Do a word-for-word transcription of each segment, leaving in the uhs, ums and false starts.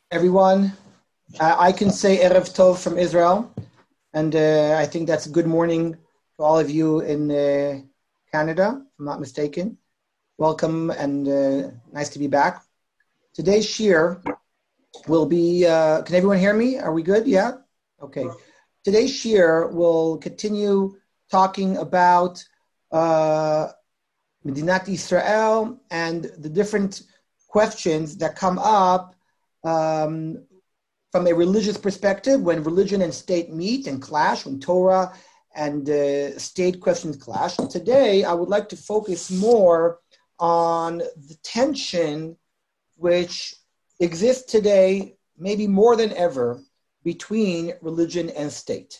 everyone. Uh, I can say Erev Tov from Israel, and uh, I think that's good morning to all of you in uh, Canada, if I'm not mistaken. Welcome and uh, nice to be back. Today's shir will be, uh, can everyone hear me? Are we good? Yeah? Okay. Today's shir will continue talking about uh, Medinat Israel and the different questions that come up um, from a religious perspective when religion and state meet and clash, when Torah and uh, state questions clash. And today I would like to focus more on the tension which exists today, maybe more than ever, between religion and state.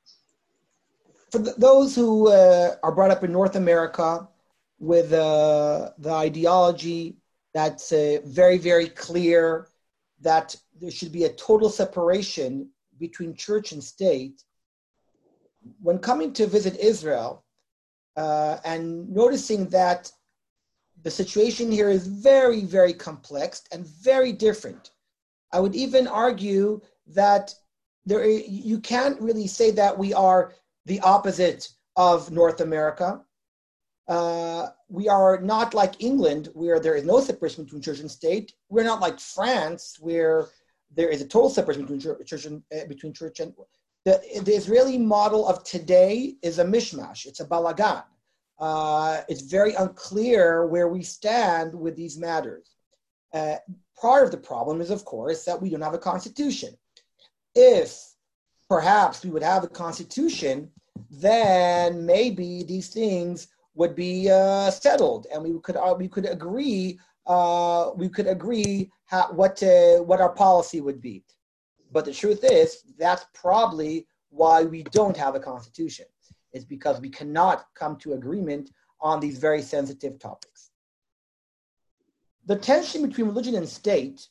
For the, those who uh, are brought up in North America with uh, the ideology that's uh, very, very clear that there should be a total separation between church and state, when coming to visit Israel uh, and noticing that the situation here is very, very complex and very different. I would even argue that there you can't really say that we are the opposite of North America. Uh, we are not like England, where there is no separation between church and state. We're not like France, where there is a total separation between church and uh, between church and the, the Israeli model of today is a mishmash. It's a balagan. Uh, it's very unclear where we stand with these matters. Uh, part of the problem is, of course, that we don't have a constitution. If perhaps we would have a constitution, then maybe these things would be uh, settled, and we could uh, we could agree uh, we could agree how, what uh, what our policy would be. But the truth is, that's probably why we don't have a constitution. It's because we cannot come to agreement on these very sensitive topics. The tension between religion and state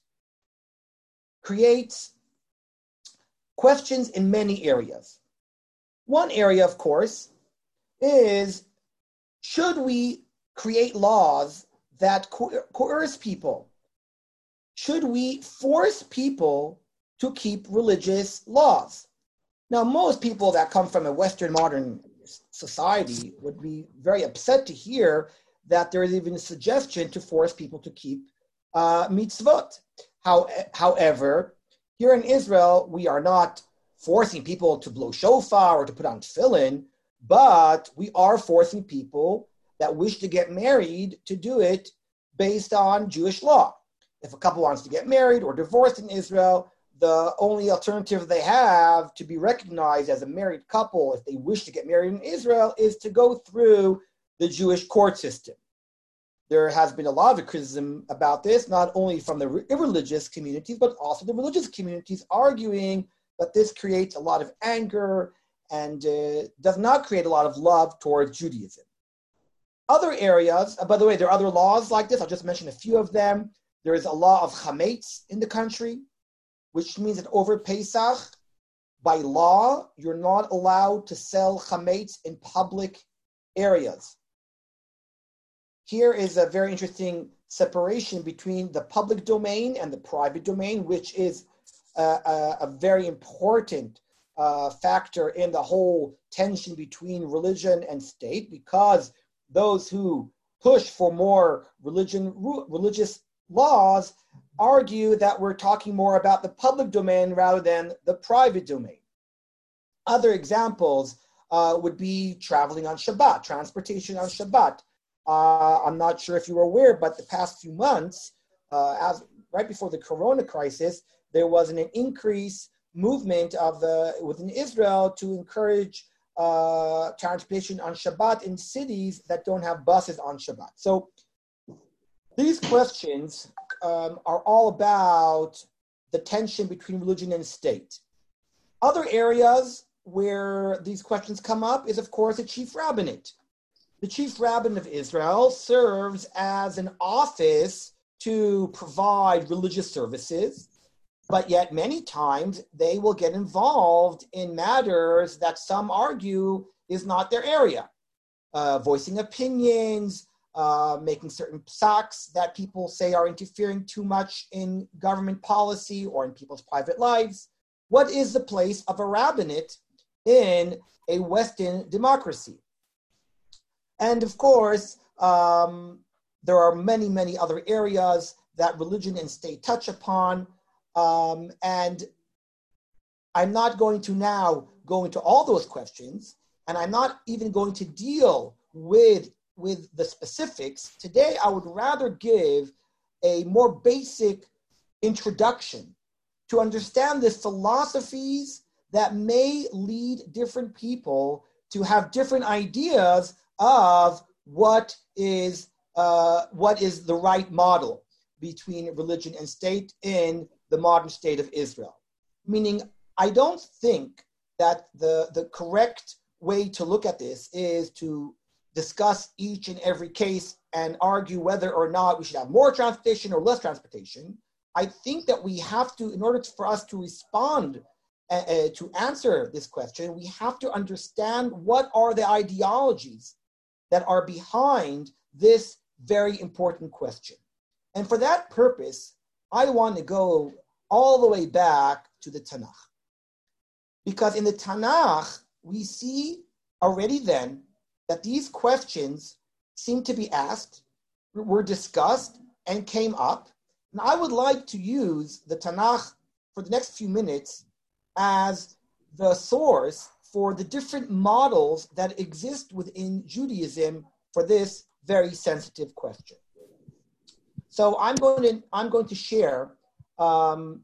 creates questions in many areas. One area, of course, is should we create laws that co- coerce people? Should we force people to keep religious laws? Now, most people that come from a Western modern society would be very upset to hear that there is even a suggestion to force people to keep uh, mitzvot. How, however, here in Israel, we are not forcing people to blow shofar or to put on tefillin, but we are forcing people that wish to get married to do it based on Jewish law. If a couple wants to get married or divorced in Israel, the only alternative they have to be recognized as a married couple, if they wish to get married in Israel, is to go through the Jewish court system. There has been a lot of criticism about this, not only from the irreligious communities, but also the religious communities, arguing that this creates a lot of anger and uh, does not create a lot of love towards Judaism. Other areas, uh, by the way, there are other laws like this. I'll just mention a few of them. There is a law of chametz in the country, which means that over Pesach, by law, you're not allowed to sell chametz in public areas. Here is a very interesting separation between the public domain and the private domain, which is a, a, a very important uh, factor in the whole tension between religion and state, because those who push for more religion, religious laws argue that we're talking more about the public domain rather than the private domain. Other examples uh, would be traveling on Shabbat, transportation on Shabbat. Uh, I'm not sure if you were aware, but the past few months, uh, as right before the Corona crisis, there was an increase movement of the within Israel to encourage uh, transportation on Shabbat in cities that don't have buses on Shabbat. So these questions um, are all about the tension between religion and state. Other areas where these questions come up is, of course, the chief rabbinate. The chief rabbin of Israel serves as an office to provide religious services, but yet many times they will get involved in matters that some argue is not their area. Uh, voicing opinions, uh, making certain psaks that people say are interfering too much in government policy or in people's private lives. What is the place of a rabbinate in a Western democracy? And of course, um, there are many, many other areas that religion and state touch upon. Um, and I'm not going to now go into all those questions, and I'm not even going to deal with, with the specifics. Today, I would rather give a more basic introduction to understand the philosophies that may lead different people to have different ideas of what is uh, what is the right model between religion and state in the modern state of Israel. Meaning, I don't think that the, the correct way to look at this is to discuss each and every case and argue whether or not we should have more transportation or less transportation. I think that we have to, in order to, for us to respond uh, uh, to answer this question, we have to understand what are the ideologies that are behind this very important question. And for that purpose, I want to go all the way back to the Tanakh. Because in the Tanakh, we see already then that these questions seem to be asked, were discussed, and came up. And I would like to use the Tanakh for the next few minutes as the source for the different models that exist within Judaism for this very sensitive question. So I'm going to I'm going to share um,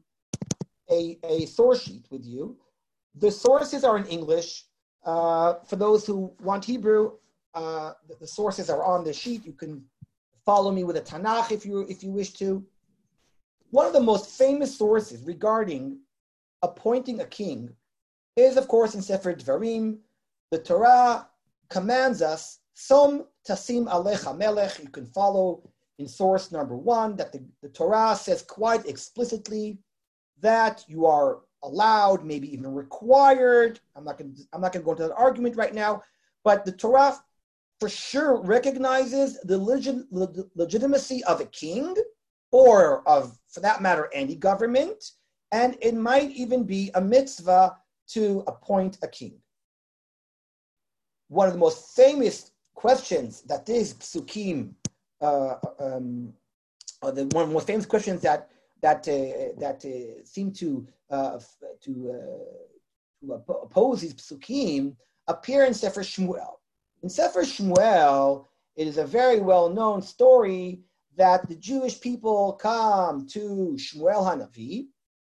a, a source sheet with you. The sources are in English. Uh, for those who want Hebrew, uh, the, the sources are on the sheet. You can follow me with a Tanakh if you if you wish to. One of the most famous sources regarding appointing a king is, of course, in Sefer Dvarim. The Torah commands us, Som tasim alecha melech. You can follow in source number one that the, the Torah says quite explicitly that you are allowed, maybe even required. I'm not going. I'm not going to go into that argument right now. But the Torah, for sure, recognizes the legit, le, legitimacy of a king, or of, for that matter, any government, and it might even be a mitzvah to appoint a king. One of the most famous questions that these psukim, uh, um, or the one of the most famous questions that that uh, that uh, seem to uh, to, uh, to oppose these psukim appear in Sefer Shmuel. In Sefer Shmuel, it is a very well-known story that the Jewish people come to Shmuel Hanavi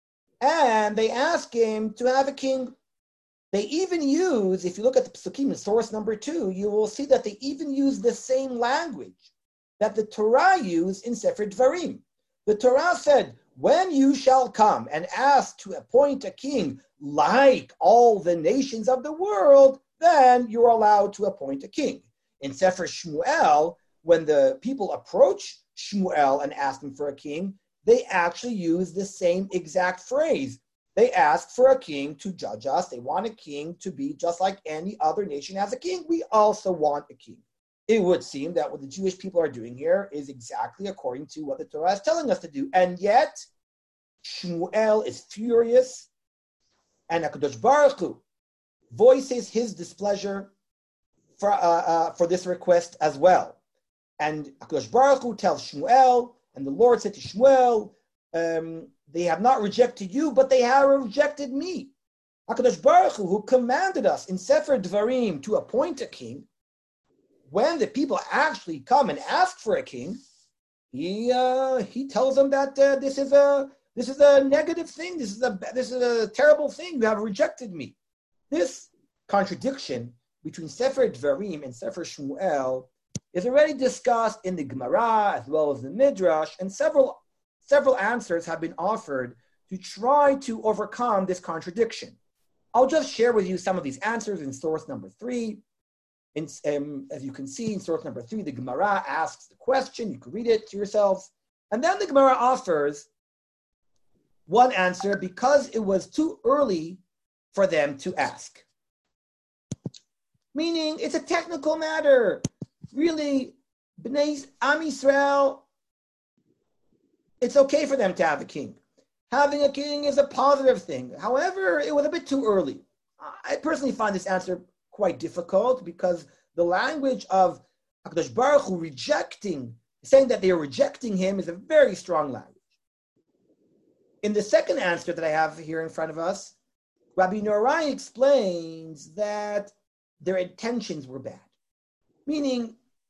and they ask him to have a king. They even use, if you look at the psukim in source number two, you will see that they even use the same language that the Torah used in Sefer Dvarim. The Torah said, when you shall come and ask to appoint a king like all the nations of the world, then you're allowed to appoint a king. In Sefer Shmuel, when the people approach Shmuel and ask him for a king, they actually use the same exact phrase. They ask for a king to judge us. They want a king to be just like any other nation has a king. We also want a king. It would seem that what the Jewish people are doing here is exactly according to what the Torah is telling us to do. And yet, Shmuel is furious, and HaKadosh Baruch Hu voices his displeasure for, uh, uh, for this request as well. And HaKadosh Baruch Hu tells Shmuel, and the Lord said to Shmuel, um, they have not rejected you, but they have rejected me. HaKadosh Baruch Hu, who commanded us in Sefer Dvarim to appoint a king, when the people actually come and ask for a king, he uh, he tells them that uh, this is a this is a negative thing. This is a this is a terrible thing. You have rejected me. This contradiction between Sefer Dvarim and Sefer Shmuel is already discussed in the Gemara as well as the Midrash, and several several answers have been offered to try to overcome this contradiction. I'll just share with you some of these answers in source number three. In, um, as you can see in source number three, the Gemara asks the question. You can read it to yourselves. And then the Gemara offers one answer because it was too early for them to ask. Meaning, it's a technical matter. Really, Bnei Am Yisrael, it's okay for them to have a king. Having a king is a positive thing. However, it was a bit too early. I personally find this answer quite difficult because the language of HaKadosh Baruch Hu rejecting, saying that they are rejecting him is a very strong language. In the second answer that I have here in front of us, Rabbi Norai explains that their intentions were bad. Meaning,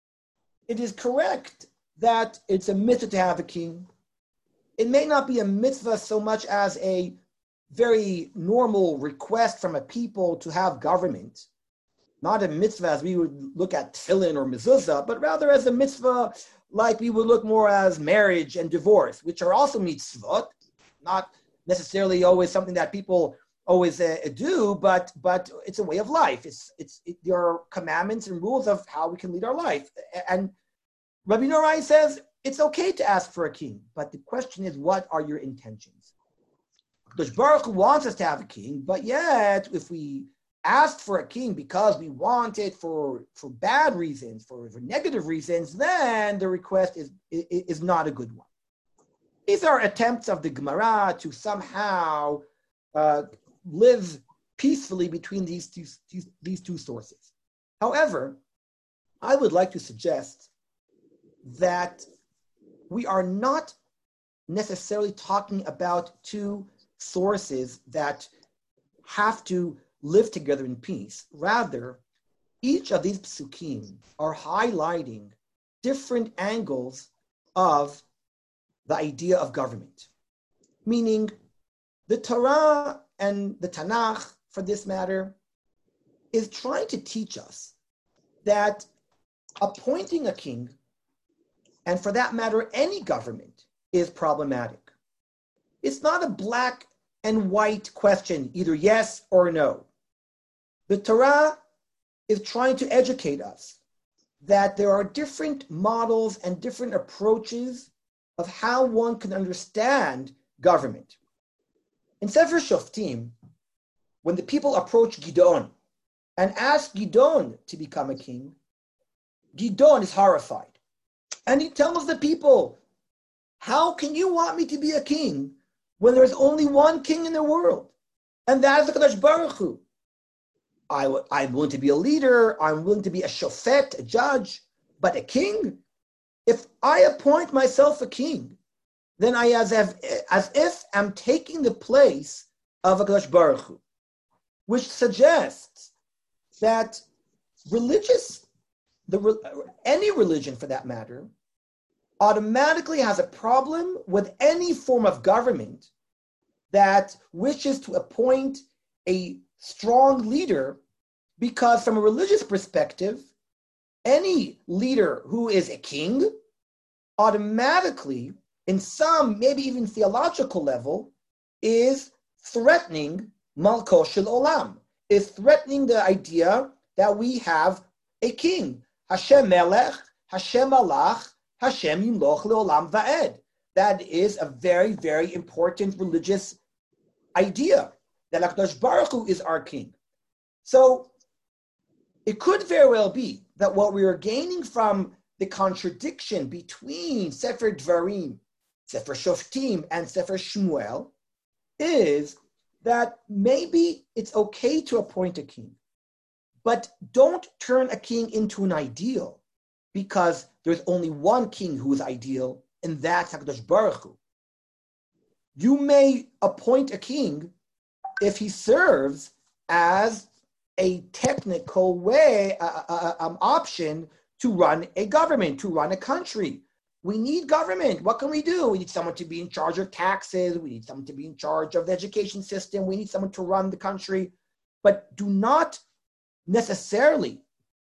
it is correct that it's a mitzvah to have a king. It may not be a mitzvah so much as a very normal request from a people to have government. Not a mitzvah as we would look at tefillin or mezuzah, but rather as a mitzvah like we would look more as marriage and divorce, which are also mitzvot, not necessarily always something that people always uh, do, but but it's a way of life. It's it's it, there are commandments and rules of how we can lead our life. And Rabbi Norai says it's okay to ask for a king, but the question is, what are your intentions? Because Baruch Hu wants us to have a king, but yet if we asked for a king because we want it for, for bad reasons, for, for negative reasons, then the request is, is, is not a good one. These are attempts of the Gemara to somehow uh, live peacefully between these two, these, these two sources. However, I would like to suggest that we are not necessarily talking about two sources that have to live together in peace. Rather, each of these psukim are highlighting different angles of the idea of government. Meaning, the Torah and the Tanakh, for this matter, is trying to teach us that appointing a king, and for that matter, any government, is problematic. It's not a black and white question, either yes or no. The Torah is trying to educate us that there are different models and different approaches of how one can understand government. In Sefer Shoftim, when the people approach Gidon and ask Gidon to become a king, Gidon is horrified. And he tells the people, how can you want me to be a king when there's only one king in the world? And that is the Kadosh Baruch Hu. I, I'm willing to be a leader, I'm willing to be a shofet, a judge, but a king? If I appoint myself a king, then I as if, as if I'm taking the place of a Kadosh Baruch Hu, which suggests that religious, the any religion for that matter, automatically has a problem with any form of government that wishes to appoint a strong leader, because from a religious perspective, any leader who is a king automatically, in some maybe even theological level, is threatening Malko Shel Olam, is threatening the idea that we have a king. Hashem Melech, Hashem Malach, Hashem Yimloch Leolam Va'ed. That is a very, very important religious idea, that HaKadosh Baruch Hu is our king. So it could very well be that what we are gaining from the contradiction between Sefer Dvarim, Sefer Shoftim, and Sefer Shmuel is that maybe it's okay to appoint a king, but don't turn a king into an ideal, because there's only one king who is ideal, and that's HaKadosh Baruch Hu. You may appoint a king if he serves as a technical way, uh, uh, um, option to run a government, to run a country. We need government. What can we do? We need someone to be in charge of taxes. We need someone to be in charge of the education system. We need someone to run the country. But do not necessarily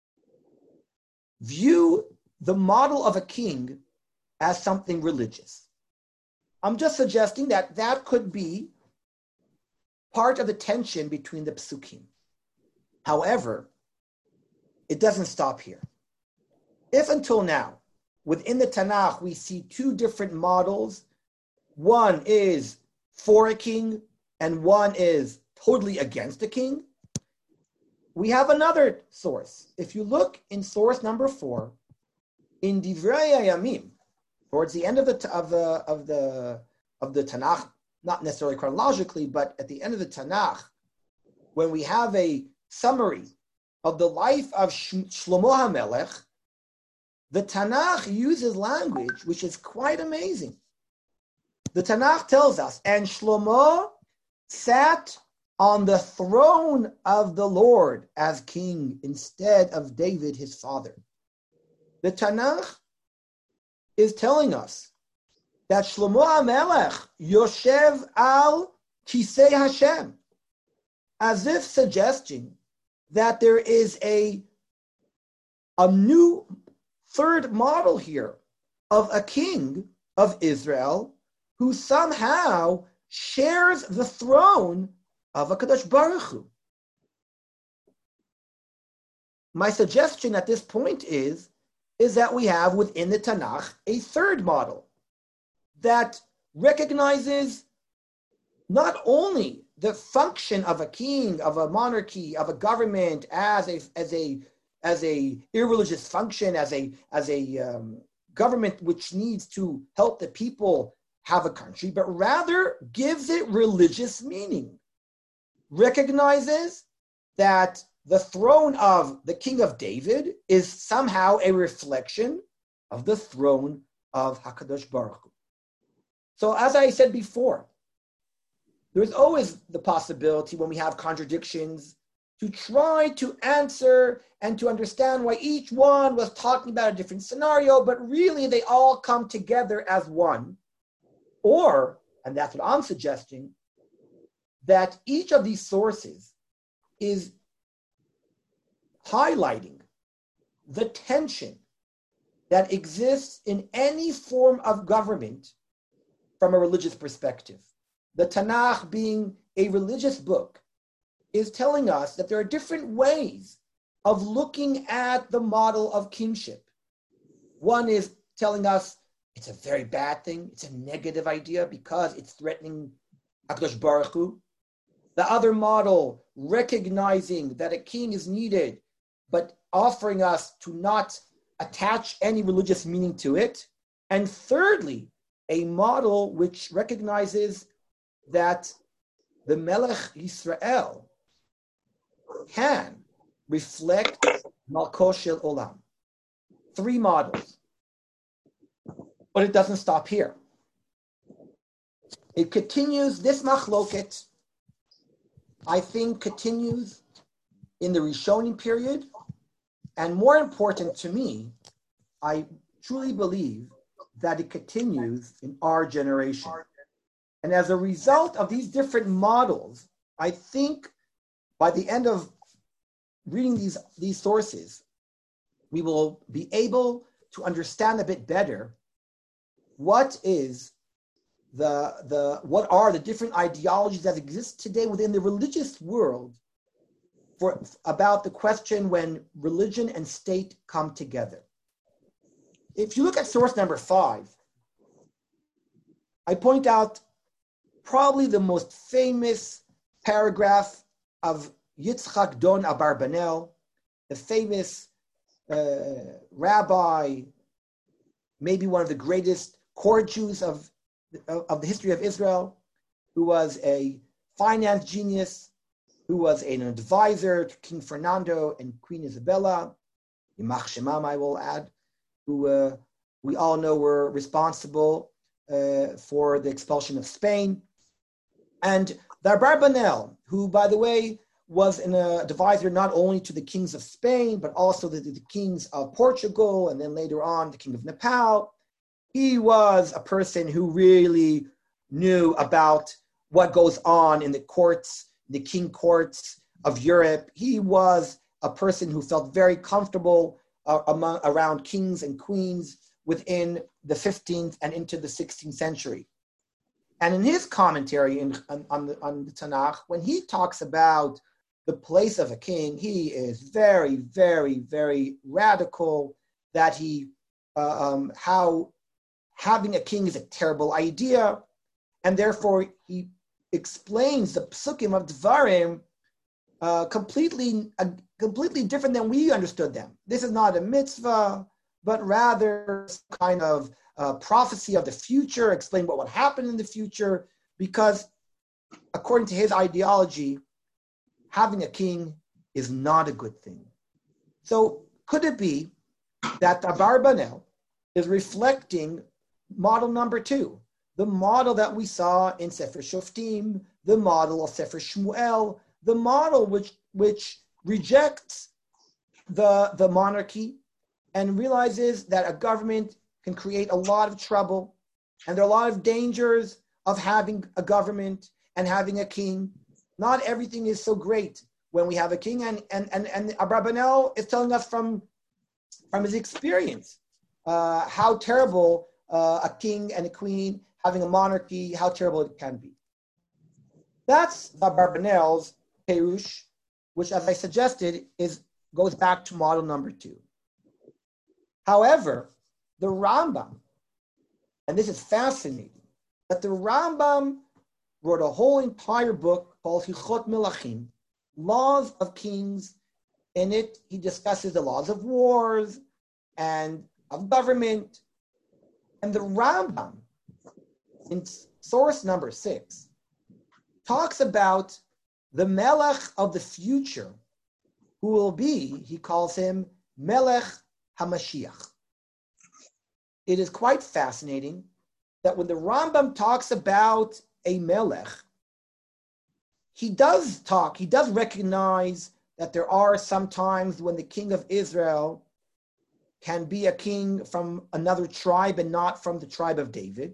view the model of a king as something religious. I'm just suggesting that that could be part of the tension between the psukim. However, it doesn't stop here. If until now, within the Tanakh, we see two different models, one is for a king and one is totally against a king, we have another source. If you look in source number four, in Divrei Hayamim, towards the end of the of the of the of the Tanakh, not necessarily chronologically, but at the end of the Tanakh, when we have a summary of the life of Shlomo HaMelech, the Tanakh uses language which is quite amazing. The Tanakh tells us, and Shlomo sat on the throne of the Lord as king instead of David, his father. The Tanakh is telling us that Shlomo HaMelech Yoshev al Kisei Hashem, as if suggesting that there is a, a new third model here of a king of Israel who somehow shares the throne of HaKadosh Baruch Hu. My suggestion at this point is, is that we have within the Tanakh a third model that recognizes not only the function of a king, of a monarchy, of a government as a as a as a irreligious function, as a as a um, government which needs to help the people have a country, but rather gives it religious meaning. Recognizes that the throne of the king of David is somehow a reflection of the throne of HaKadosh Baruch Hu. So as I said before, there's always the possibility when we have contradictions to try to answer and to understand why each one was talking about a different scenario, but really they all come together as one. Or, and that's what I'm suggesting, that each of these sources is highlighting the tension that exists in any form of government from a religious perspective. The Tanakh, being a religious book, is telling us that there are different ways of looking at the model of kingship. One is telling us it's a very bad thing, it's a negative idea because it's threatening HaKadosh Baruch Hu. The other model, recognizing that a king is needed, but offering us to not attach any religious meaning to it. And thirdly, a model which recognizes that the Melech Yisrael can reflect Malko Shel Olam. Three models. But it doesn't stop here. It continues, this machloket, I think, continues in the Rishonim period. And more important to me, I truly believe that it continues in our generation. And as a result of these different models, I think by the end of reading these, these sources, we will be able to understand a bit better what is the, the what are the different ideologies that exist today within the religious world for about the question when religion and state come together. If you look at source number five, I point out probably the most famous paragraph of Yitzchak Don Abarbanel, the famous uh, rabbi, maybe one of the greatest court Jews of, of, of the history of Israel, who was a finance genius, who was an advisor to King Fernando and Queen Isabella, Yimach Shemam, I will add, who uh, we all know were responsible uh, for the expulsion of Spain. And the Abarbanel, who, by the way, was an uh, advisor not only to the kings of Spain, but also the, the kings of Portugal, and then later on, the king of Nepal. He was a person who really knew about what goes on in the courts, the king courts of Europe. He was a person who felt very comfortable uh, among, around kings and queens within the fifteenth and into the sixteenth century. And in his commentary in, on, on, the, on the Tanakh, when he talks about the place of a king, he is very, very, very radical, that he, uh, um, how having a king is a terrible idea, and therefore he explains the psukim of Dvarim uh, completely, uh, completely different than we understood them. This is not a mitzvah. but rather some kind of uh, prophecy of the future, explain what would happen in the future, because according to his ideology, having a king is not a good thing. So could it be that Abarbanel is reflecting model number two, the model that we saw in Sefer Shoftim, the model of Sefer Shmuel, the model which which rejects the, the monarchy and realizes that a government can create a lot of trouble, and there are a lot of dangers of having a government and having a king. Not everything is so great when we have a king, and and and, and Abrabanel is telling us from, from his experience uh, how terrible uh, a king and a queen, having a monarchy, how terrible it can be. That's Abrabanel's Perush, which, as I suggested, is goes back to model number two. However, the Rambam, and this is fascinating, that the Rambam wrote a whole entire book called Hilchot Melachim, Laws of Kings. In it, he discusses the laws of wars and of government. And the Rambam, in source number six, talks about the Melech of the future, who will be, he calls him Melech HaMashiach. It is quite fascinating that when the Rambam talks about a Melech, he does talk, he does recognize that there are some times when the king of Israel can be a king from another tribe and not from the tribe of David.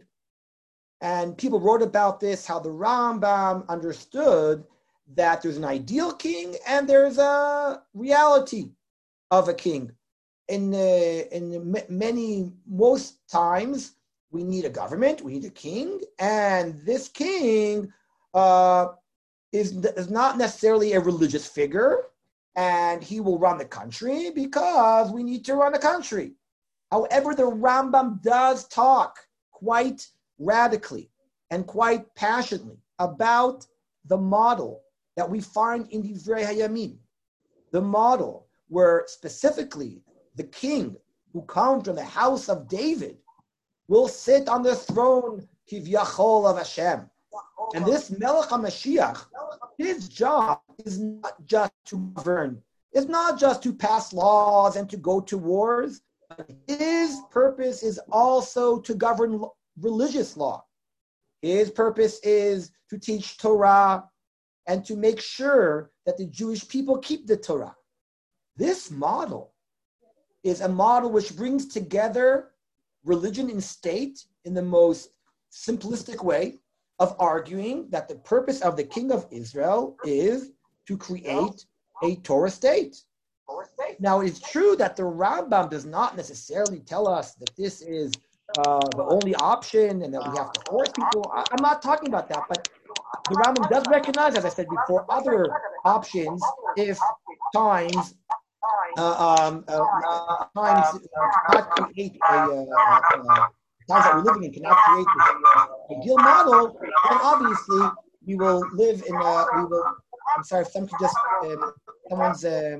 And people wrote about this, how the Rambam understood that there's an ideal king and there's a reality of a king. In, uh, in many, most times, we need a government, we need a king, and this king uh, is, is not necessarily a religious figure, and he will run the country because we need to run the country. However, the Rambam does talk quite radically and quite passionately about the model that we find in Divrei Hayamim, the model where specifically the king who comes from the house of David will sit on the throne, Kivyachol, of Hashem. And this Melech HaMashiach, his job is not just to govern, it's not just to pass laws and to go to wars. His purpose is also to govern religious law. His purpose is to teach Torah and to make sure that the Jewish people keep the Torah. This model is a model which brings together religion and state in the most simplistic way of arguing that the purpose of the king of Israel is to create a Torah state. Now, it is true that the Rambam does not necessarily tell us that this is uh, the only option and that we have to force people. I, I'm not talking about that, but the Rambam does recognize, as I said before, other options if times uh, um, uh, times uh, cannot create a uh, uh, times that we're living in cannot create this ideal model, then obviously we will live in a, we will, I'm sorry, if someone could just, um, someone's um,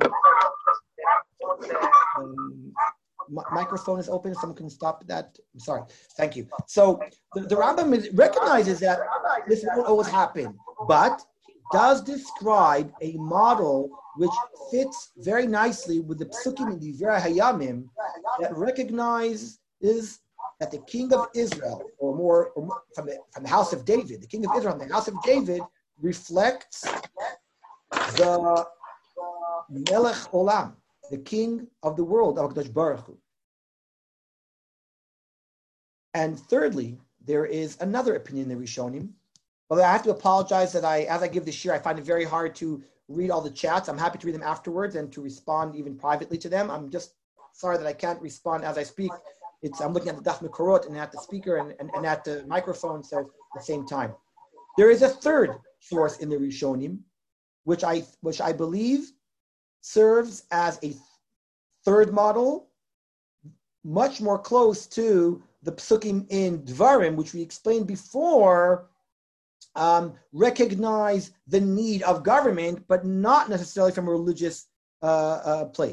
um, microphone is open, if someone can stop that. I'm sorry, thank you. So the, the Rambam recognizes that this won't always happen, but does describe a model which fits very nicely with the Psukim in Divrei Hayamim that recognizes that the king of Israel, or more, or more from, the, from the house of David, the king of Israel from the house of David reflects the Melech Olam, the king of the world, HaKadosh Baruch Hu. And thirdly, there is another opinion in the Rishonim. But I have to apologize that I, as I give this shir, I find it very hard to read all the chats. I'm happy to read them afterwards and to respond even privately to them. I'm just sorry that I can't respond as I speak. It's I'm looking at the Daf Mekorot and at the speaker and, and, and at the microphone, so at the same time. There is a third source in the Rishonim, which I which I believe serves as a third model, much more close to the Psukim in Dvarim, which we explained before, um, recognize the need of government, but not necessarily from a religious uh, uh, place.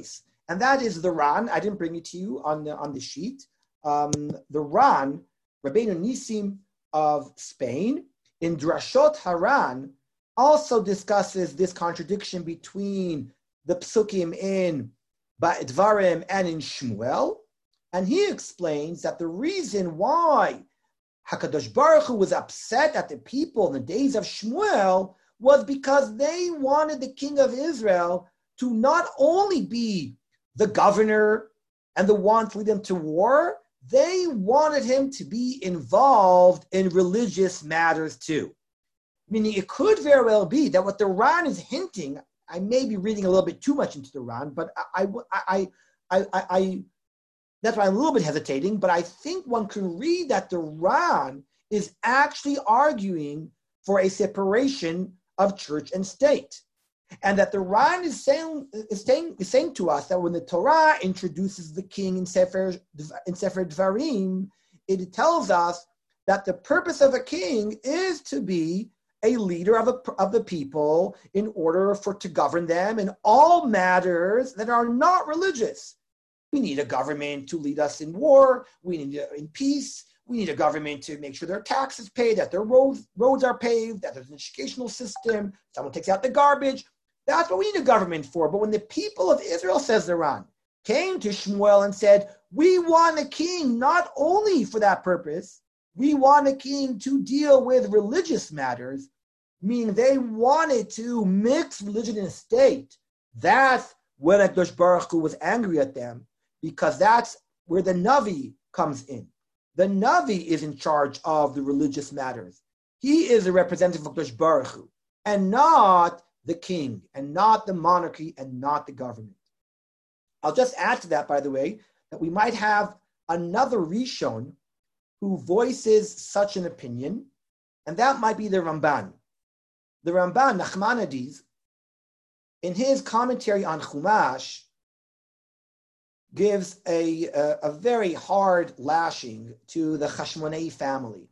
and that is the Ran. I didn't bring it to you on the, on the sheet. Um, the Ran, Rabbeinu Nissim of Spain, in Drashot Haran, also discusses this contradiction between the psukim in Ba'edvarim and in Shmuel, and he explains that the reason why HaKadosh Baruch Hu was upset at the people in the days of Shmuel was because they wanted the king of Israel to not only be the governor and the one to lead them to war, they wanted him to be involved in religious matters too. Meaning it could very well be that what the Ran is hinting, I may be reading a little bit too much into the Ran, but I, I, I, I, I that's why I'm a little bit hesitating, but I think one can read that the Ran is actually arguing for a separation of church and state. And that the Ran is saying, is saying, is saying to us that when the Torah introduces the king in Sefer, in Sefer Dvarim, it tells us that the purpose of a king is to be a leader of, a, of the people in order for to govern them in all matters that are not religious. We need a government to lead us in war. We need a, in peace. We need a government to make sure their taxes paid, that their roads, roads are paved, that there's an educational system, someone takes out the garbage. That's what we need a government for. But when the people of Israel, says the Ran, came to Shmuel and said, we want a king not only for that purpose, we want a king to deal with religious matters, meaning they wanted to mix religion and state. That's when HaKadosh Baruch Hu was angry at them, because that's where the Navi comes in. The Navi is in charge of the religious matters. He is a representative of HaKadosh Baruch Hu, and not the king, and not the monarchy, and not the government. I'll just add to that, by the way, that we might have another Rishon who voices such an opinion, and that might be the Ramban. The Ramban, Nachmanides, in his commentary on Chumash, gives a, a, a very hard lashing to the Chashmonei family.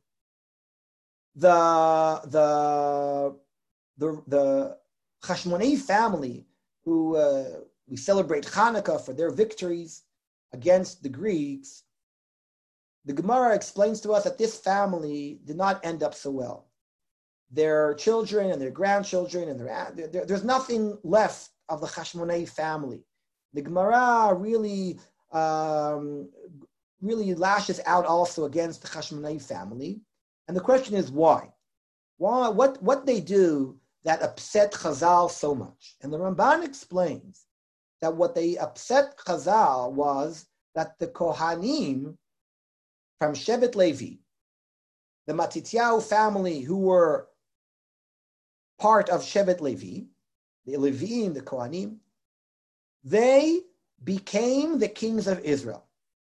The, the, the, the Chashmonei family, who uh, we celebrate Hanukkah for their victories against the Greeks, the Gemara explains to us that this family did not end up so well. Their children and their grandchildren, and their, there, there's nothing left of the Chashmonei family. The Gemara really, um, really lashes out also against the Chashmonei family. And the question is why? Why? What, what they do that upset Chazal so much? And the Ramban explains that what they upset Chazal was that the Kohanim from Shevet Levi, the Matityahu family who were part of Shevet Levi, the Leviim, the Kohanim, they became the kings of Israel.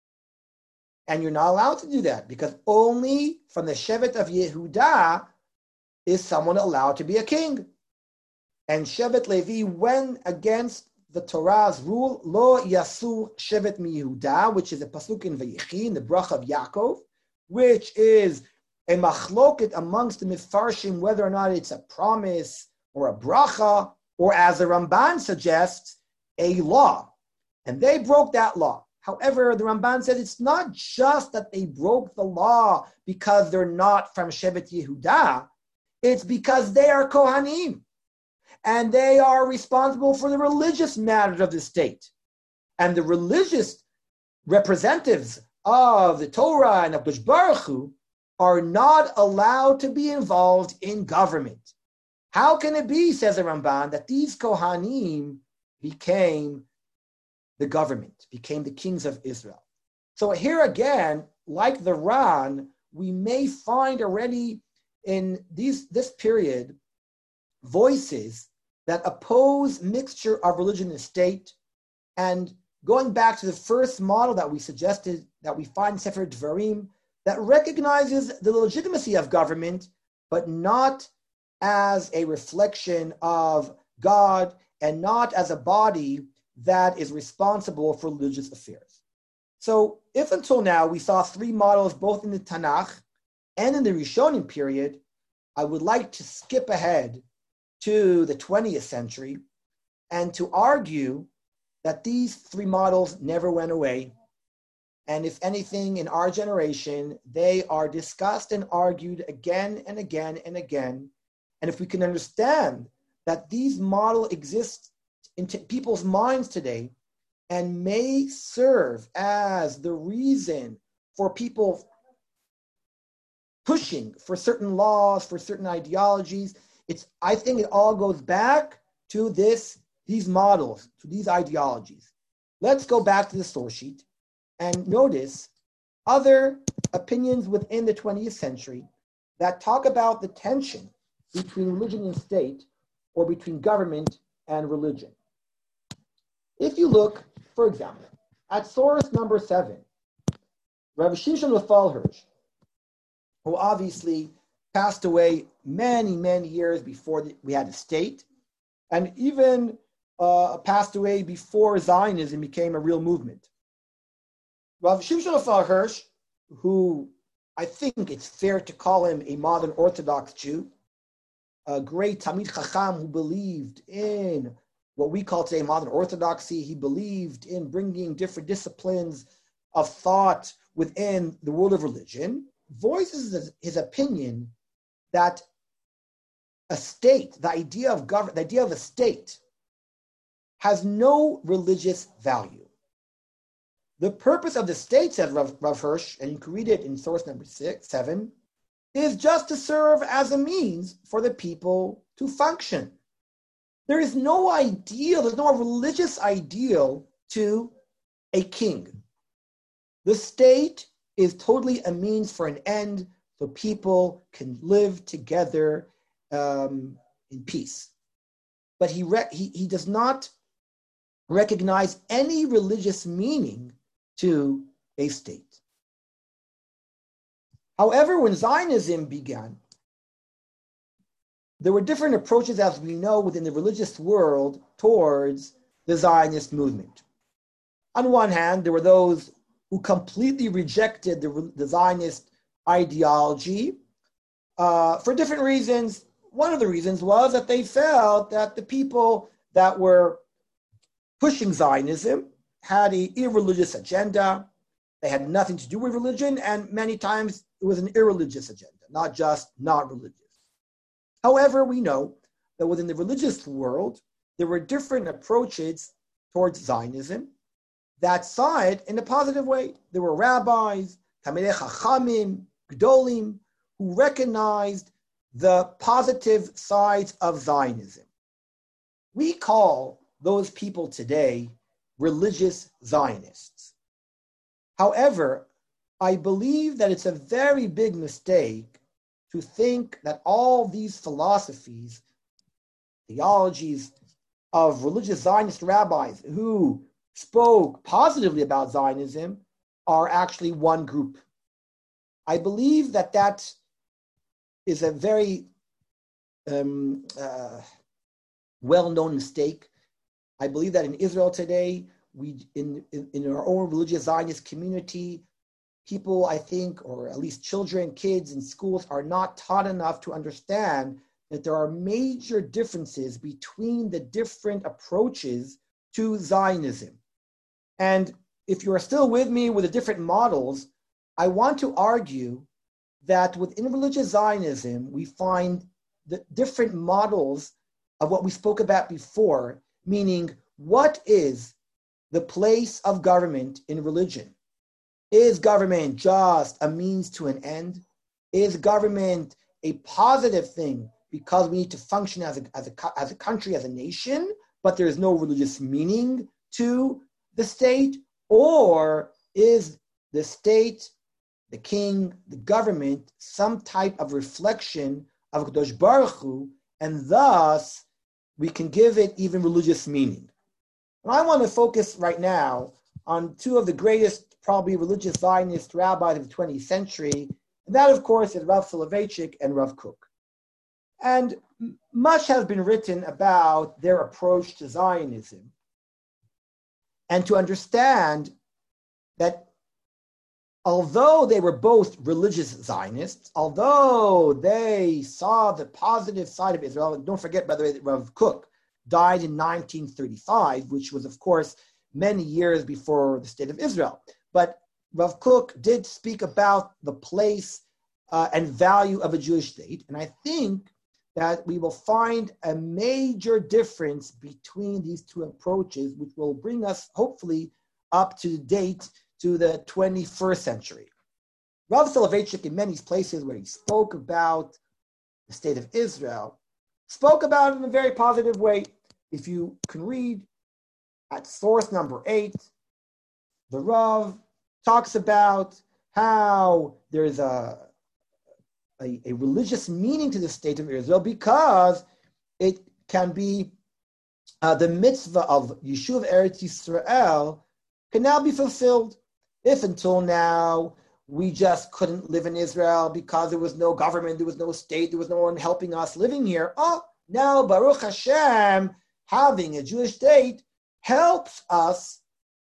And you're not allowed to do that, because only from the Shevet of Yehudah is someone allowed to be a king. And Shevet Levi went against the Torah's rule, Lo Yasu Shevet Mi Yehudah, which is a pasuk in Vayichi, in the Bracha of Yaakov, which is a machloket amongst the Mefarshim, whether or not it's a promise or a bracha, or as the Ramban suggests, a law. And they broke that law. However, the Ramban says it's not just that they broke the law because they're not from Shevet Yehudah, it's because they are Kohanim. And they are responsible for the religious matters of the state. And the religious representatives of the Torah and of HaKadosh Baruch Hu are not allowed to be involved in government. How can it be, says the Ramban, that these Kohanim became the government, became the kings of Israel? So here again, like the Ran, we may find already in these, this period voices that oppose mixture of religion and state. And going back to the first model that we suggested, that we find in Sefer Dvarim, that recognizes the legitimacy of government, but not as a reflection of God and not as a body that is responsible for religious affairs. So if until now we saw three models both in the Tanakh and in the Rishonim period, I would like to skip ahead to the twentieth century and to argue that these three models never went away. And if anything, in our generation, they are discussed and argued again and again and again. And if we can understand that these models exist in t- people's minds today and may serve as the reason for people pushing for certain laws, for certain ideologies, it's, I think it all goes back to this, these models, to these ideologies. Let's go back to the source sheet and notice other opinions within the twentieth century that talk about the tension between religion and state, or between government and religion. If you look, for example, at source number seven, Rav Shimshon Raphael Hirsch, who obviously passed away many, many years before the, we had a state, and even uh, passed away before Zionism became a real movement. Rav Shimshon Raphael Hirsch, who I think it's fair to call him a modern Orthodox Jew, a great Talmid Chacham who believed in what we call today modern Orthodoxy. He believed in bringing different disciplines of thought within the world of religion, voices his opinion that a state, the idea of government, the idea of a state, has no religious value. The purpose of the state, said Rav, Rav Hirsch, and you can read it in source number six, seven, is just to serve as a means for the people to function. There is no ideal, there's no religious ideal to a king. The state is totally a means for an end so people can live together um, in peace. But he, re- he, he does not recognize any religious meaning to a state. However, when Zionism began, there were different approaches, as we know, within the religious world towards the Zionist movement. On one hand, there were those who completely rejected the, the Zionist ideology uh, for different reasons. One of the reasons was that they felt that the people that were pushing Zionism had an irreligious agenda. They had nothing to do with religion, and many times it was an irreligious agenda, not just not religious. However, we know that within the religious world, there were different approaches towards Zionism that saw it in a positive way. There were rabbis, Talmidei Chachamim, Gdolim, who recognized the positive sides of Zionism. We call those people today religious Zionists. However, I believe that it's a very big mistake to think that all these philosophies, theologies of religious Zionist rabbis who spoke positively about Zionism are actually one group. I believe that that is a very um, uh, well-known mistake. I believe that in Israel today, we in, in, in our own religious Zionist community, people, I think, or at least children, kids in schools are not taught enough to understand that there are major differences between the different approaches to Zionism. And if you are still with me with the different models, I want to argue that within religious Zionism, we find the different models of what we spoke about before, meaning what is the place of government in religion? Is government just a means to an end? Is government a positive thing because we need to function as a, as a, as a country, as a nation, but there is no religious meaning to the state? Or is the state, the king, the government, some type of reflection of Kadosh Baruch Hu, and thus we can give it even religious meaning? And I want to focus right now on two of the greatest, probably religious Zionist rabbis of the twentieth century, and that, of course, is Rav Soloveitchik and Rav Kook. And much has been written about their approach to Zionism. And to understand that although they were both religious Zionists, although they saw the positive side of Israel, and don't forget, by the way, that Rav Kook died in nineteen thirty-five, which was, of course, many years before the State of Israel. But Rav Kook did speak about the place uh, and value of a Jewish state, and I think that we will find a major difference between these two approaches, which will bring us, hopefully, up to date to the twenty-first century. Rav Soloveitchik, in many places where he spoke about the state of Israel, spoke about it in a very positive way. If you can read at source number eight, the Rav talks about how there's a, a, a religious meaning to the state of Israel because it can be uh, the mitzvah of Yishuv Eretz Yisrael can now be fulfilled. If until now we just couldn't live in Israel because there was no government, there was no state, there was no one helping us living here. Oh, now Baruch Hashem, having a Jewish state helps us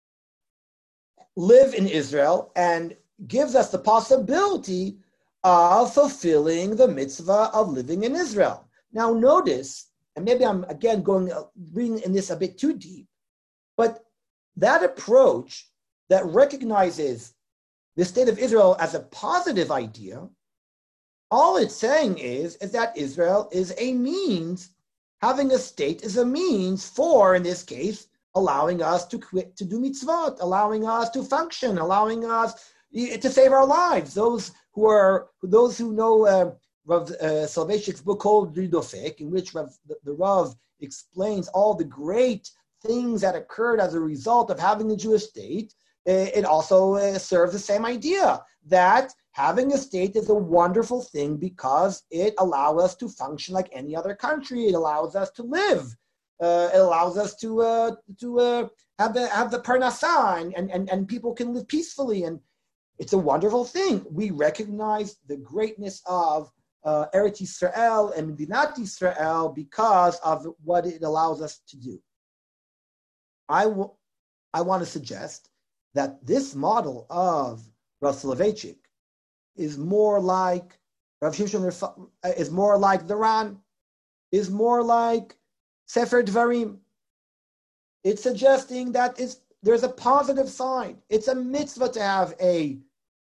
live in Israel and gives us the possibility of fulfilling the mitzvah of living in Israel. Now notice, and maybe I'm again going reading in this a bit too deep, but that approach that recognizes the state of Israel as a positive idea, all it's saying is, is that Israel is a means, having a state is a means for, in this case, allowing us to quit, to do mitzvot, allowing us to function, allowing us to save our lives. Those who are, those who know uh, Rav uh, Soloveitchik's book called Ridofek, in which Rav, the, the Rav explains all the great things that occurred as a result of having a Jewish state, it also uh, serves the same idea that having a state is a wonderful thing because it allows us to function like any other country. It allows us to live. Uh, it allows us to uh, to uh, have the have the parnassah, and, and, and people can live peacefully. And it's a wonderful thing. We recognize the greatness of uh, Eretz Yisrael and Medinat Yisrael because of what it allows us to do. I, w- I want to suggest that this model of Rav Soloveitchik is more like Rav Shimshon is more like the Ran, is more like Sefer Dvarim. It's suggesting that it's, there's a positive side. It's a mitzvah to have a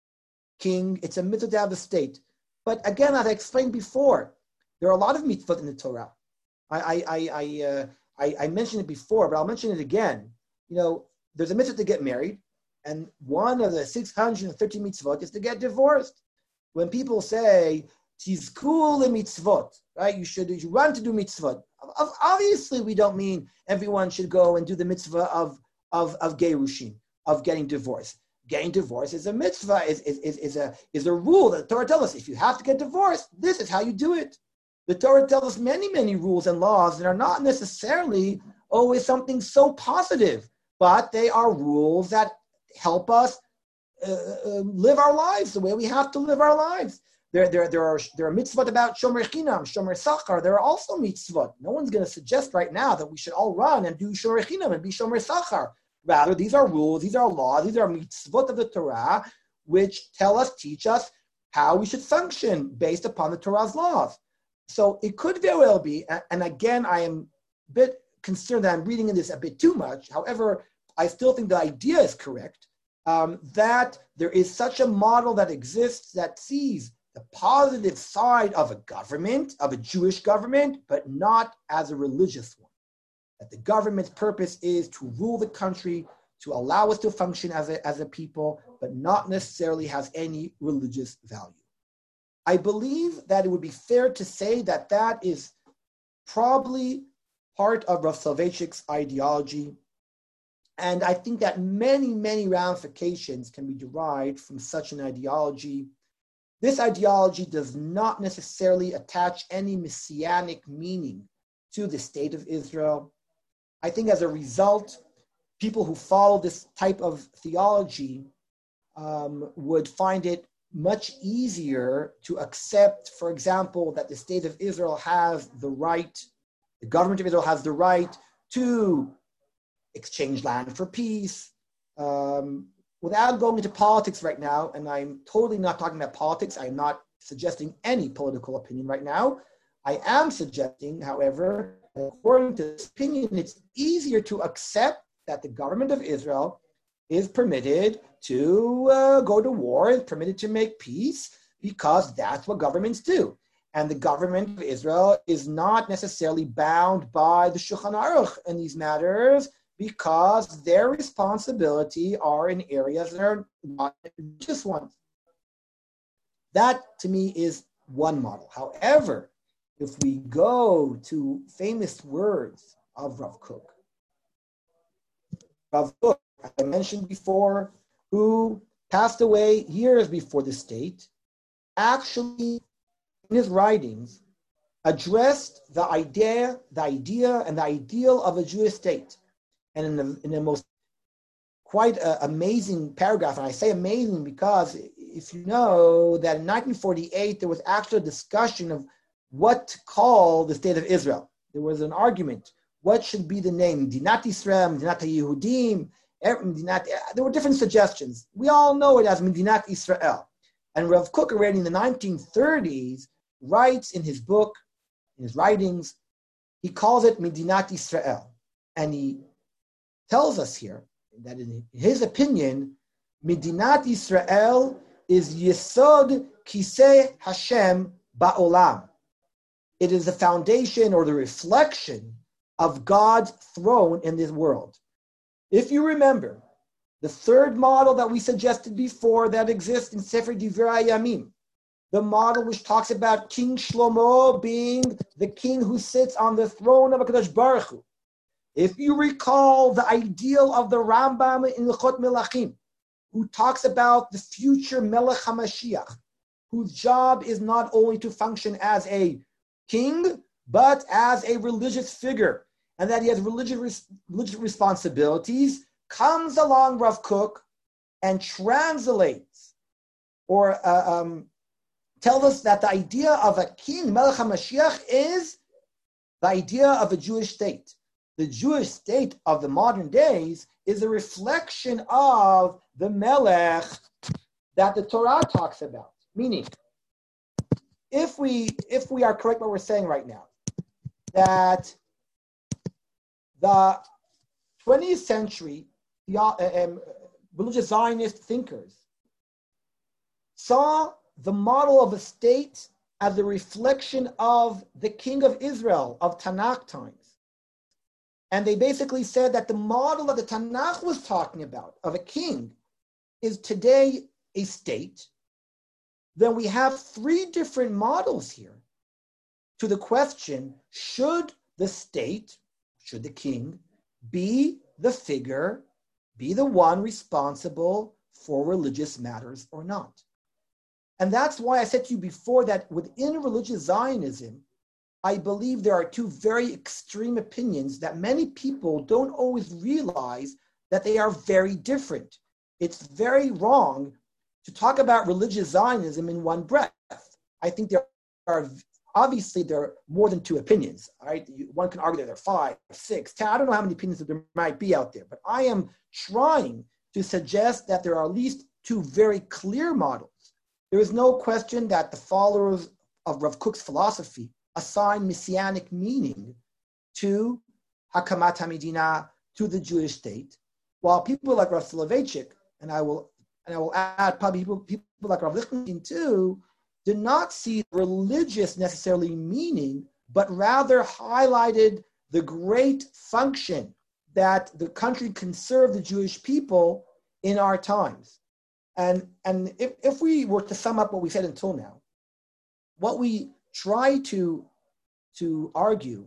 king. It's a mitzvah to have a state. But again, as I explained before, there are a lot of mitzvot in the Torah. I I I I, uh, I I mentioned it before, but I'll mention it again. You know, there's a mitzvah to get married. And one of the six hundred thirty mitzvot is to get divorced. When people say, tizku mitzvot, right? You should, you should run to do mitzvot. Obviously, we don't mean everyone should go and do the mitzvah of, of, of gerushin, of getting divorced. Getting divorced is a mitzvah, is, is, is, is, a, is a rule that the Torah tells us. If you have to get divorced, this is how you do it. The Torah tells us many, many rules and laws that are not necessarily always something so positive, but they are rules that help us uh, uh, live our lives the way we have to live our lives. There, there, there are there are mitzvot about shomer chinam, shomer sachar. There are also mitzvot. No one's going to suggest right now that we should all run and do shomer chinam and be shomer sachar. Rather, these are rules, these are laws, these are mitzvot of the Torah, which tell us, teach us how we should function based upon the Torah's laws. So it could very well be, and again, I am a bit concerned that I'm reading in this a bit too much. However, I still think the idea is correct, um, that there is such a model that exists that sees the positive side of a government, of a Jewish government, but not as a religious one. That the government's purpose is to rule the country, to allow us to function as a, as a people, but not necessarily has any religious value. I believe that it would be fair to say that that is probably part of Rav Soloveitchik's ideology. And I think that many, many ramifications can be derived from such an ideology. This ideology does not necessarily attach any messianic meaning to the state of Israel. I think as a result, people who follow this type of theology um, would find it much easier to accept, for example, that the state of Israel has the right, the government of Israel has the right to exchange land for peace. Um, without going into politics right now, and I'm totally not talking about politics, I'm not suggesting any political opinion right now, I am suggesting, however, that according to this opinion, it's easier to accept that the government of Israel is permitted to uh, go to war, is permitted to make peace, because that's what governments do. And the government of Israel is not necessarily bound by the Shulchan Aruch in these matters, because their responsibility are in areas that are not just ones. That, to me, is one model. However, if we go to famous words of Rav Kook, Rav Kook, as I mentioned before, who passed away years before the state, actually, in his writings, addressed the idea, the idea and the ideal of a Jewish state. And in the, in the most quite uh, amazing paragraph, and I say amazing because if you know that in nineteen forty-eight, there was actually a discussion of what to call the state of Israel. There was an argument. What should be the name? Dinat Yisrael, Dinat Yehudim, Dinat, there were different suggestions. We all know it as Dinat Israel. And Rav Kook already in the nineteen thirties writes in his book, in his writings, he calls it Medinat Israel. And he tells us here that in his opinion, Medinat Israel is Yesod Kisei Hashem Ba'olam. It is the foundation or the reflection of God's throne in this world. If you remember, the third model that we suggested before that exists in Sefer Divrei Hayamim, the model which talks about King Shlomo being the king who sits on the throne of HaKadosh Baruch Hu. If you recall the ideal of the Rambam in L'chot Melachim, who talks about the future Melech HaMashiach, whose job is not only to function as a king, but as a religious figure, and that he has religious, religious responsibilities, comes along Rav Kook and translates or uh, um, tells us that the idea of a king, Melech HaMashiach, is the idea of a Jewish state. The Jewish state of the modern days is a reflection of the Melech that the Torah talks about. Meaning, if we if we are correct what we're saying right now, that the twentieth century um, religious Zionist thinkers saw the model of a state as a reflection of the king of Israel of Tanakh times. And they basically said that the model that the Tanakh was talking about of a king is today a state. Then we have three different models here to the question, should the state, should the king, be the figure, be the one responsible for religious matters or not? And that's why I said to you before that within religious Zionism, I believe there are two very extreme opinions that many people don't always realize that they are very different. It's very wrong to talk about religious Zionism in one breath. I think there are, obviously, there are more than two opinions. Right? One can argue that there are five, six, ten. I don't know how many opinions there might be out there, but I am trying to suggest that there are at least two very clear models. There is no question that the followers of Rav Kook's philosophy assign messianic meaning to Hakamat HaMedina, to the Jewish state, while people like Rav Soloveitchik, and I will and I will add probably people, people like Rav Lichtenstein too, did not see religious necessarily meaning, but rather highlighted the great function that the country can serve the Jewish people in our times. And, and if, if we were to sum up what we said until now, what we try to, to argue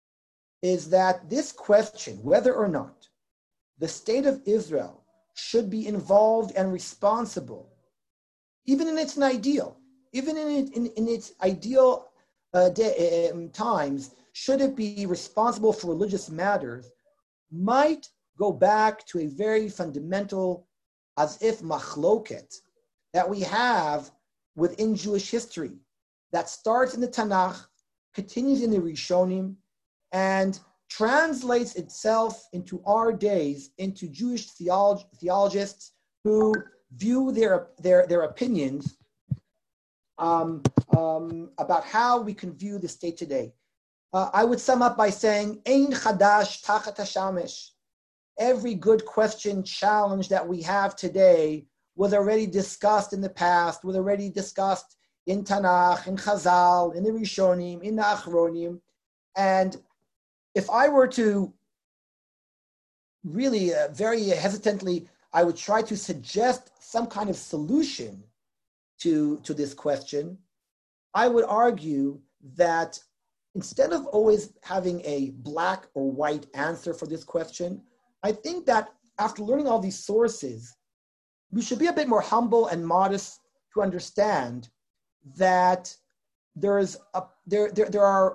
is that this question, whether or not the state of Israel should be involved and responsible, even in its ideal, even in, it, in, in its ideal uh, day, um, times, should it be responsible for religious matters, might go back to a very fundamental, as if machloket, that we have within Jewish history, that starts in the Tanakh, continues in the Rishonim, and translates itself into our days, into Jewish theolog- theologists who view their, their, their opinions um, um, about how we can view the state today. Uh, I would sum up by saying, Ein chadash tachat hashamesh. Every good question, challenge that we have today was already discussed in the past, was already discussed in Tanakh, in Chazal, in the Rishonim, in the Achronim. And if I were to really uh, very hesitantly, I would try to suggest some kind of solution to, to this question, I would argue that instead of always having a black or white answer for this question, I think that after learning all these sources, we should be a bit more humble and modest to understand that there's a, there, there, there are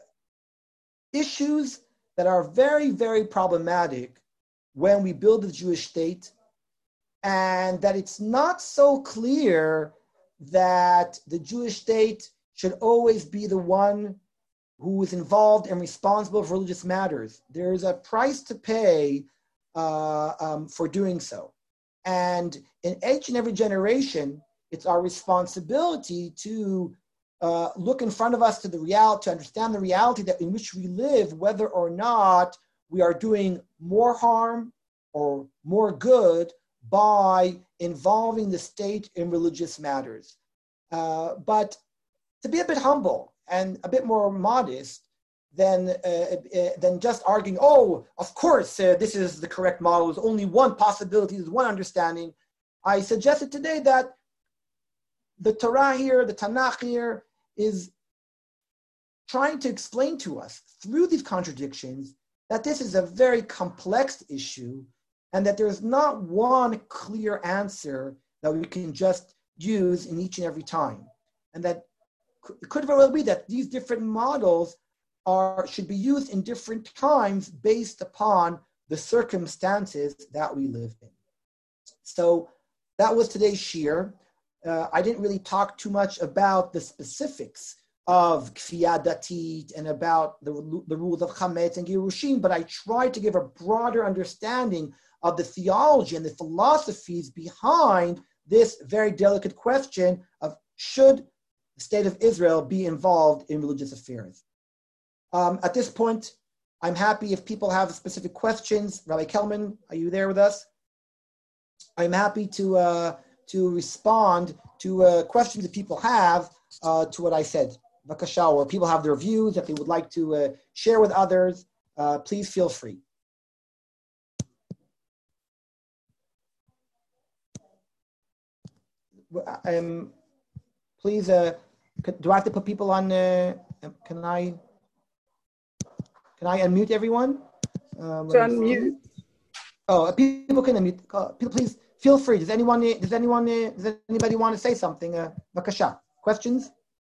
issues that are very, very problematic when we build the Jewish state, and that it's not so clear that the Jewish state should always be the one who is involved and responsible for religious matters. There's a price to pay uh, um, for doing so. And in each and every generation, it's our responsibility to uh, look in front of us to the reality, to understand the reality that in which we live, whether or not we are doing more harm or more good by involving the state in religious matters. Uh, but to be a bit humble and a bit more modest than, uh, uh, than just arguing, oh, of course, uh, this is the correct model, there's only one possibility, there's one understanding. I suggested today that the Torah here, the Tanakh here, is trying to explain to us through these contradictions that this is a very complex issue and that there's not one clear answer that we can just use in each and every time. And that it could very well be that these different models are should be used in different times based upon the circumstances that we live in. So that was today's shir. Uh, I didn't really talk too much about the specifics of Kfiyah Datit and about the, the rules of Chametz and Girushim, but I tried to give a broader understanding of the theology and the philosophies behind this very delicate question of should the state of Israel be involved in religious affairs. Um, at this point, I'm happy if people have specific questions. Rabbi Kelman, are you there with us? I'm happy to uh, to respond to uh, questions that people have uh, to what I said. Vakasha, or people have their views that they would like to uh, share with others, uh, please feel free. Um, please, uh, do I have to put people on, uh, can I, can I unmute everyone? Um, to unmute. Oh, people can unmute. Uh, please feel free. Does anyone, does anyone, does anybody want to say something? Uh, Vakasha, questions?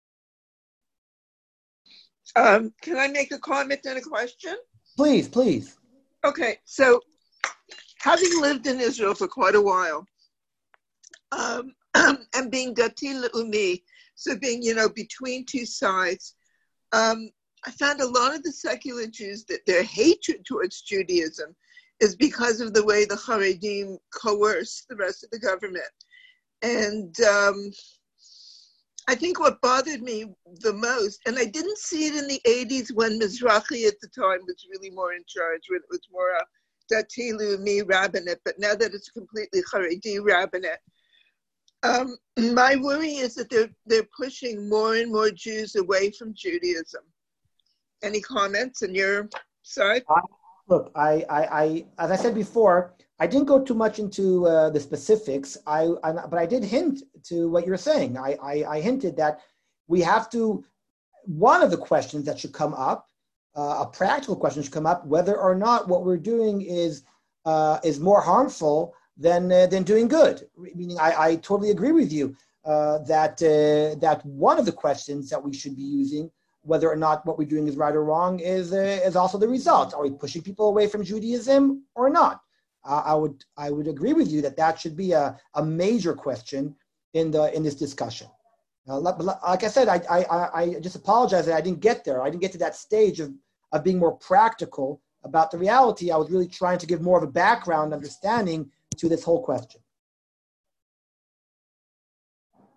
Um, can I make a comment and a question? Please, please. Okay, so having lived in Israel for quite a while, um, and being Dati Le'umi, so being, you know, between two sides, um, I found a lot of the secular Jews that their hatred towards Judaism is because of the way the Haredim coerce the rest of the government. And um, I think what bothered me the most, and I didn't see it in the eighties when Mizrahi at the time was really more in charge, when it was more a Dati Le'umi rabbinate, but now that it's completely Haredi rabbinate, um, my worry is that they're, they're pushing more and more Jews away from Judaism. Any comments on your side? Uh, look, I, I, I, as I said before, I didn't go too much into uh, the specifics, I, I, but I did hint to what you're saying. I, I, I hinted that we have to, one of the questions that should come up, uh, a practical question should come up, whether or not what we're doing is uh, is more harmful than uh, than doing good. Meaning, I, I totally agree with you uh, that uh, that one of the questions that we should be using, whether or not what we're doing is right or wrong, is uh, is also the result. Are we pushing people away from Judaism or not? Uh, I would I would agree with you that that should be a, a major question in the in this discussion. Uh, like I said, I, I I just apologize that I didn't get there. I didn't get to that stage of, of being more practical about the reality. I was really trying to give more of a background understanding to this whole question.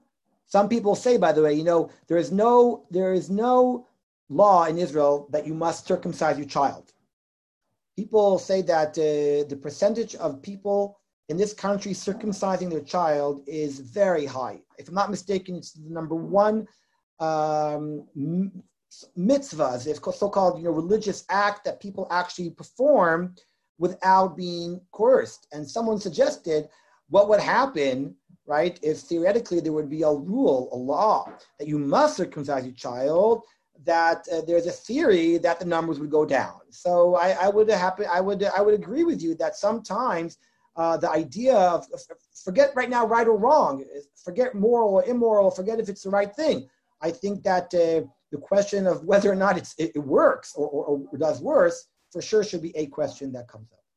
Some people say, by the way, you know, there is no there is no law in Israel that you must circumcise your child. People say that uh, the percentage of people in this country circumcising their child is very high. If I'm not mistaken, it's the number one um, mitzvahs, it's so-called, you know, religious act that people actually perform without being coerced. And someone suggested what would happen, right, if theoretically there would be a rule, a law, that you must circumcise your child, that uh, there's a theory that the numbers would go down. So I, I would happen, I would, I would agree with you that sometimes uh, the idea of, forget right now right or wrong, forget moral or immoral, forget if it's the right thing. I think that uh, the question of whether or not it's, it, it works or, or, or does worse, for sure should be a question that comes up.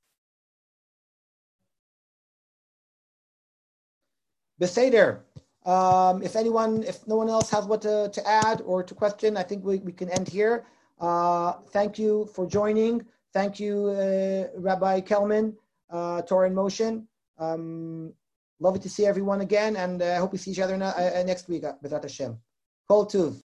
Beseder. Um, if anyone, if no one else has what to, to add or to question, I think we, we can end here. Uh, thank you for joining. Thank you, uh, Rabbi Kelman, uh, Torah in Motion. Um, lovely to see everyone again, and I uh, hope we see each other na- uh, next week, B'ezrat Hashem. Kol Tuv.